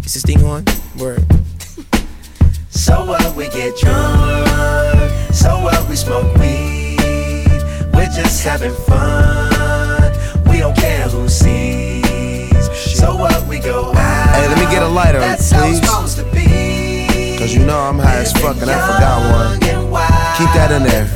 Is this thing on? Word. So what, we get drunk. So what, we smoke weed. We're just having fun. We don't care who sees. So what, we go out. Hey, let me get a lighter, That's please. how it's supposed to be. Cause you know I'm high as fuck and I forgot one. Keep that in there.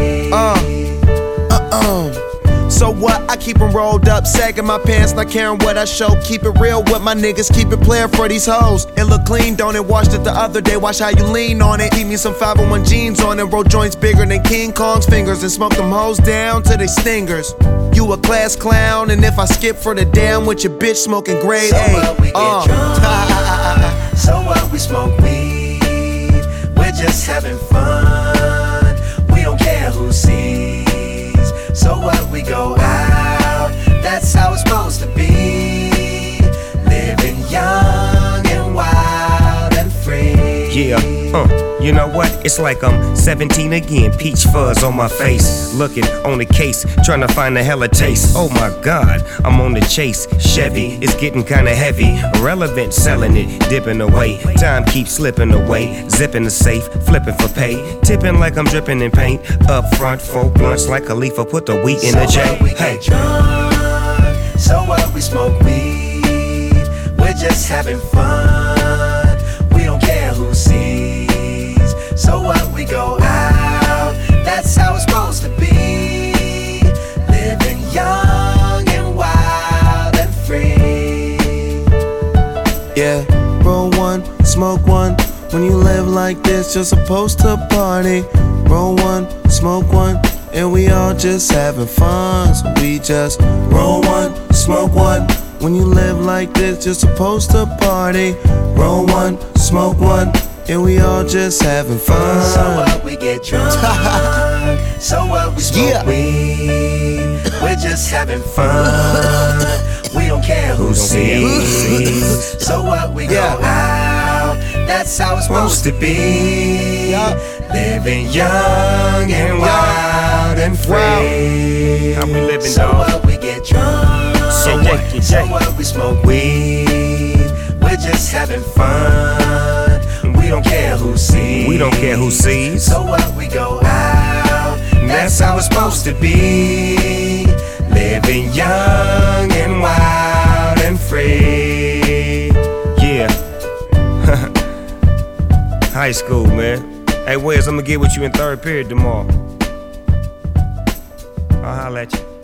So what? I keep 'em rolled up, sagging my pants, not caring what I show. Keep it real with my niggas, keep it playing for these hoes. It look clean, don't it? Washed it the other day, watch how you lean on it. Keep me some 501 jeans on and roll joints bigger than King Kong's fingers and smoke them hoes down to they stingers. You a class clown, and if I skip for the damn with your bitch smoking grade A. So what, we get drunk. So what, we smoke weed. We're just having fun. We don't care who sees. So what, we go out. That's how it's supposed to be. Living young and wild and free. Yeah, you know what? It's like I'm 17 again, peach fuzz on my face. Looking on the case, trying to find a hella taste. Oh my God, I'm on the chase. Chevy is getting kinda heavy. Irrelevant, selling it, dipping away. Time keeps slipping away. Zipping the safe, flipping for pay. Tipping like I'm dripping in paint. Up front, 4 blunts like Khalifa, put the wheat in the J. So what, we get drunk. So what, we smoke weed. We're just having fun. We don't care who sees. So what, we go out. That's how it's supposed to be. Living young and wild and free. Yeah, roll one, smoke one. When you live like this, you're supposed to party. Roll one, smoke one, and we all just having fun. So we just roll one, smoke one. When you live like this, you're supposed to party. Roll one, smoke one, and we all just having fun. So what, we get drunk. So what, we smoke weed. We're just having fun. We don't care who sees. So what, we go out. That's how it's supposed to be. Living young and wild and free. How we living, So dog? what, we get drunk. So what, we smoke weed. We're just having fun. We don't care who sees. We don't care who sees. So what, we go out. That's how it's supposed to be. Living young and wild and free. Yeah. High school, man. Hey, Wes, I'm gonna get with you in third period tomorrow. I'll holler at you.